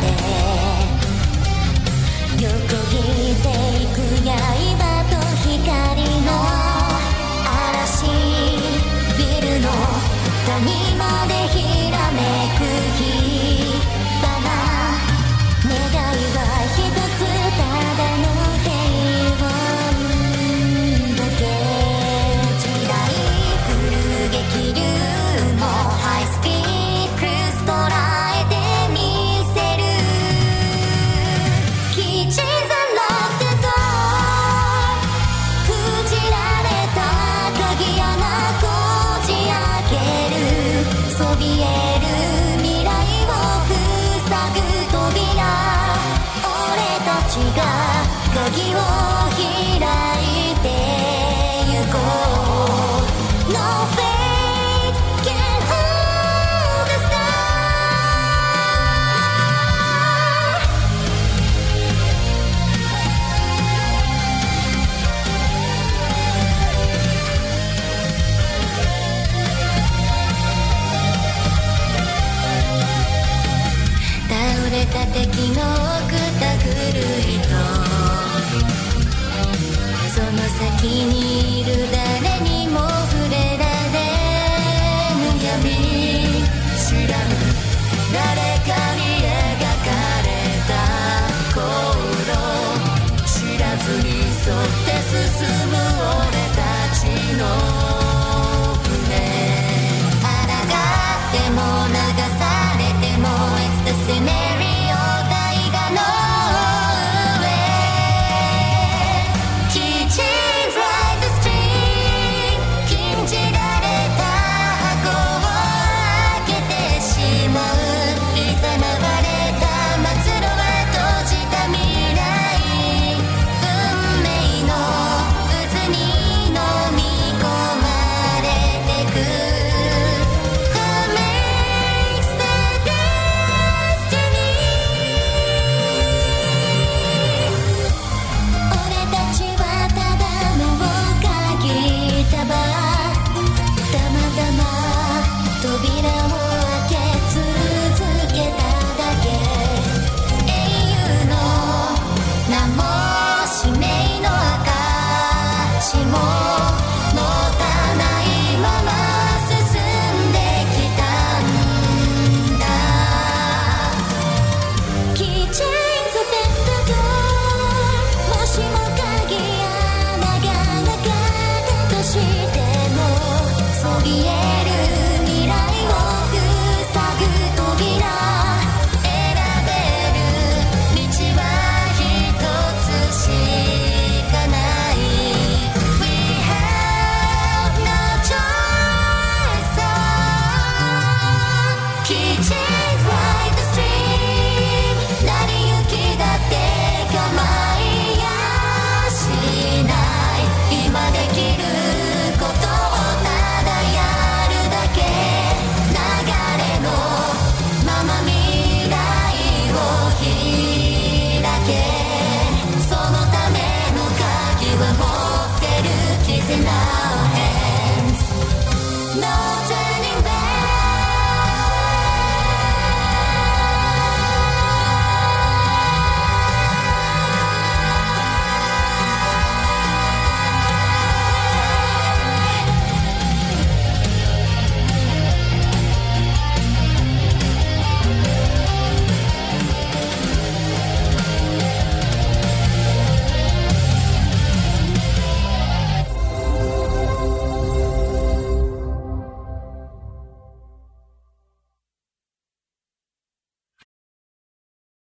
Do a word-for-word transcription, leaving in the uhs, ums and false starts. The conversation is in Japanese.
て横切っていく刃と光の嵐、ビルの谷までひらめく火花、願いは一つ、ただの平凡だけ。時代来る激流もハイスピークス捉えてみせる。キッチンザロックドア、封じられた鍵穴こじ開ける。そびえる未来を塞ぐ扉、俺たちが鍵を開いてゆこう。No